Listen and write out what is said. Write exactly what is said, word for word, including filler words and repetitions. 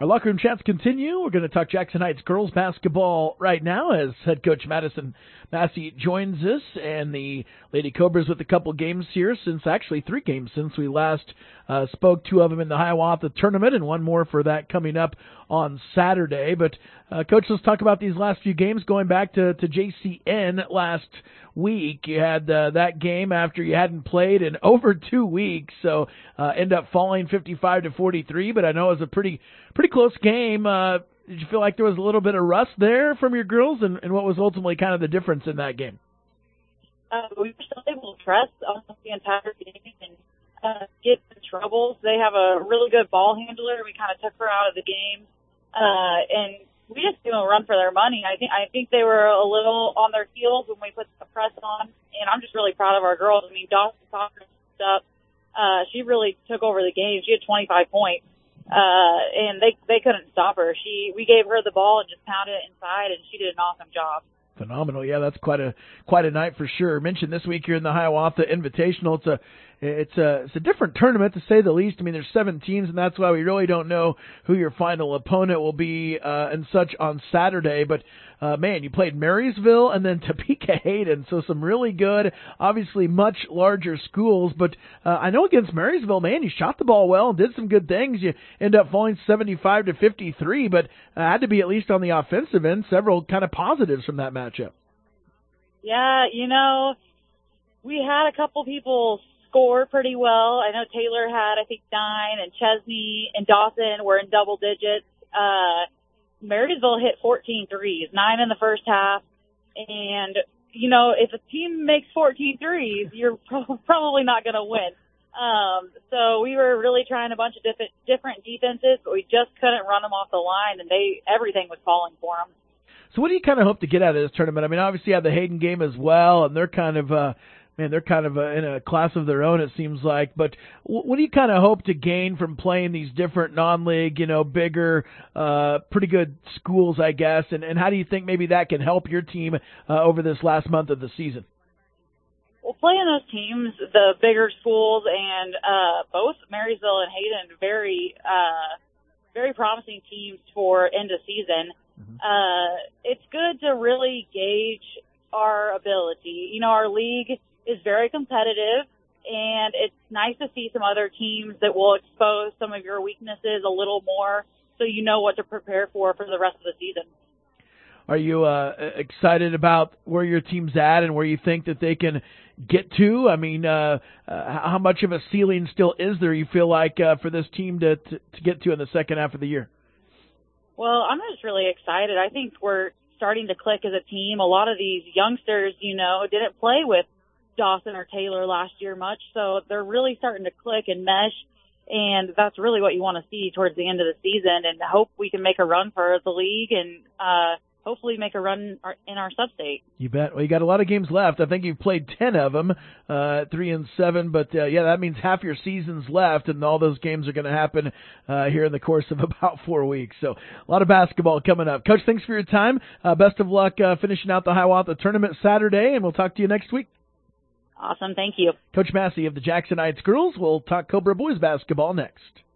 Our locker room chats continue. We're going to talk Jackson Heights girls basketball right now as head coach Madison Massey joins us, and the Lady Cobras with a couple games here since, actually three games since we last uh, spoke, two of them in the Hiawatha tournament and one more for that coming up on Saturday. But uh, Coach, let's talk about these last few games going back to, to J C N last week. You had uh, that game after you hadn't played in over two weeks, so uh, end up falling fifty-five to forty-three, but I know it was a pretty pretty close game. Uh, did you feel like there was a little bit of rust there from your girls, and, and what was ultimately kind of the difference in that game? Uh, we were still able to press almost the entire game and uh, get in trouble. They have a really good ball handler. We kind of took her out of the game, uh, and we just gave them a run for their money. I think I think they were a little on their heels when we put the press on, and I'm just really proud of our girls. I mean, Dawson Cochran up. Uh, she really took over the game. She had twenty-five points. Uh, and they, they couldn't stop her. She, we gave her the ball and just pounded it inside, and she did an awesome job. Phenomenal. Yeah, that's quite a, quite a night for sure. Mentioned this week here in the Hiawatha Invitational. It's a, it's a, it's a different tournament to say the least. I mean, there's seven teams, and that's why we really don't know who your final opponent will be, uh, and such on Saturday. But, uh, man, you played Marysville and then Topeka Hayden. So some really good, obviously much larger schools. But, uh, I know against Marysville, man, you shot the ball well and did some good things. You end up falling seventy-five to fifty-three, but uh, had to be at least on the offensive end, several kind of positives from that matchup. Yeah, you know, we had a couple people score pretty well. I know Taylor had, I think, nine, and Chesney and Dawson were in double digits. Uh, Marysville hit fourteen threes, nine in the first half. And, you know, if a team makes fourteen threes, you're pro- probably not going to win. Um, so we were really trying a bunch of different, different defenses, but we just couldn't run them off the line, and they everything was falling for them. So what do you kind of hope to get out of this tournament? I mean, obviously you have the Hayden game as well, and they're kind of, uh, man, they're kind of uh, in a class of their own, it seems like. But what do you kind of hope to gain from playing these different non-league, you know, bigger, uh, pretty good schools, I guess? And, and how do you think maybe that can help your team uh, over this last month of the season? Well, playing those teams, the bigger schools, and uh, both Marysville and Hayden, very, uh, very promising teams for end of season. Mm-hmm. Uh, it's good to really gauge our ability. You know, our league is very competitive, and it's nice to see some other teams that will expose some of your weaknesses a little more so you know what to prepare for for the rest of the season. Are you uh, excited about where your team's at and where you think that they can get to? I mean, uh, uh, how much of a ceiling still is there, you feel like, uh, for this team to, to, to get to in the second half of the year? Well, I'm just really excited. I think we're starting to click as a team. A lot of these youngsters, you know, didn't play with Dawson or Taylor last year much, so they're really starting to click and mesh, and that's really what you want to see towards the end of the season, and hope we can make a run for the league and uh, hopefully make a run in our sub-state. You bet. Well, you got a lot of games left. I think you've played ten of them, uh, three and seven, but uh, yeah, that means half your season's left, and all those games are going to happen uh, here in the course of about four weeks. So a lot of basketball coming up. Coach, thanks for your time. Uh, best of luck uh, finishing out the Hiawatha tournament Saturday, and we'll talk to you next week. Awesome. Thank you. Coach Massey of the Jackson Heights girls will talk Cobra boys basketball next.